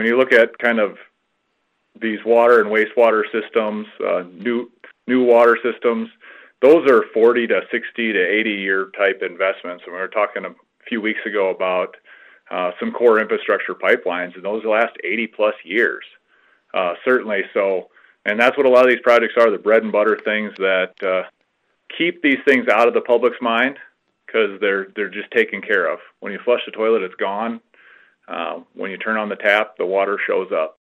when you look at kind of these water and wastewater systems, new water systems, those are 40 to 60 to 80 year type investments. And we were talking a few weeks ago about some core infrastructure pipelines, and those last 80 plus years, certainly. So, and that's what a lot of these projects are, the bread and butter things that keep these things out of the public's mind because they're just taken care of. When you flush the toilet, it's gone. When you turn on the tap, the water shows up.